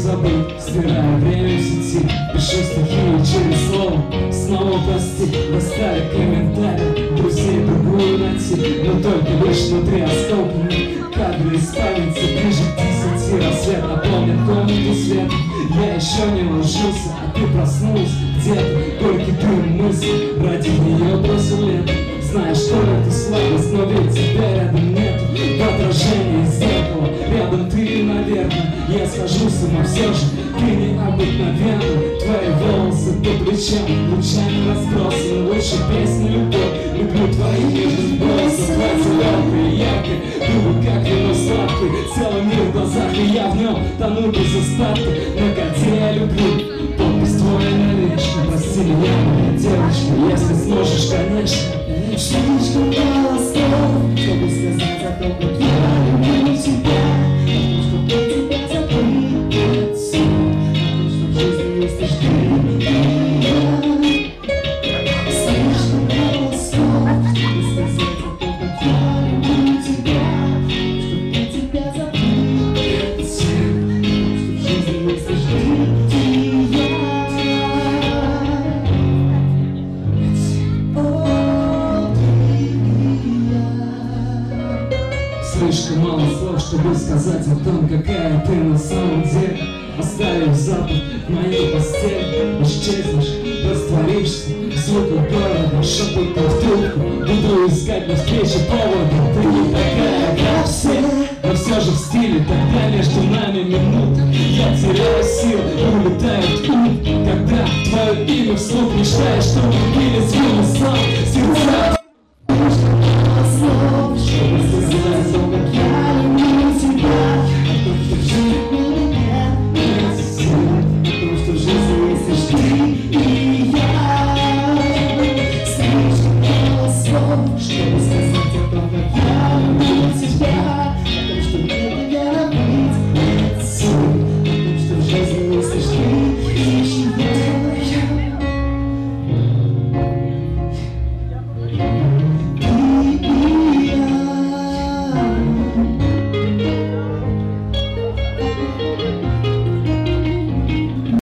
забыть, стирая время в сети. Пишу стихи через слово, снова прости. Достали комментарии, друзей другую найти, но только лишь внутри осколки. Кадры из памяти ближе к 10. Рассвет наполнит комнату свет. Я еще не ложился, а ты проснулась где-то. Горький дым мысли, ради нее бросил лето. Знаешь, что это слабость, но ведь тебя рядом нету. В отражении зеркала, рядом ты, наверное. Я схожу с ума, все же ты необыкновенна. Твои волосы по плечам, лучами разбросаны. Лучше песни любовь, люблю твои нежные голоса. Твоя зеленка и яркая, губы как вино сладкое. Целый мир в глазах, и я в нем тону без остатка. Но где я люблю, подпись твоя навечно. Прости меня, моя девочка, если сможешь, конечно. Слишком мало слов, чтобы сказать о том, как я люблю тебя, о том, что для тебя забыть все, о том, что в жизни есть лишь ты и я. Слишком мало слов, чтобы сказать о том, как я люблю тебя, о том, что для тебя забыть все, о том, что в жизни есть лишь ты и я. Слишком мало слов, чтобы сказать о том, какая ты на самом деле. Оставив запах в моей постели, исчезнешь, растворишься. Звуком города, шепотом в трубку. Буду искать на встрече повода. Ты не такая, как все, но все же в стиле. Тогда между нами минута. Я теряю силы, улетаю в ум. Когда твое имя вслух мечтаешь, что убили звук сам. Сердца